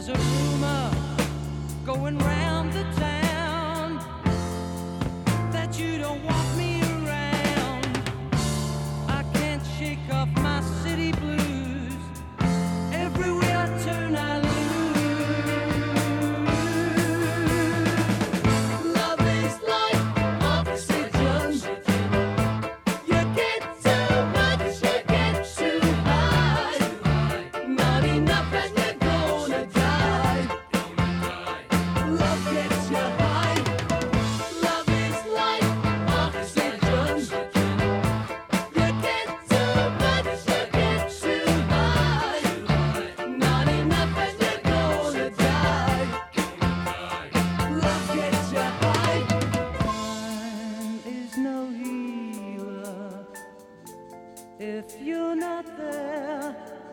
There's a rumor going round the town that you don't want me around. I can't shake off my city blues. Everywhere I turn I lose. Love is like oxygen. You get too much, you get too high. Not enough and you're gonna die. Love gets you high. Love is like oxygen. You get too much, you get too high. Not enough and you're gonna die. Love gets you high. Time is no healer if you're not there.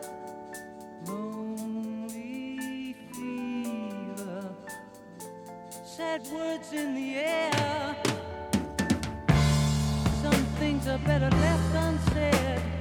Lonely fever, sad words in the air. Some things are better left unsaid.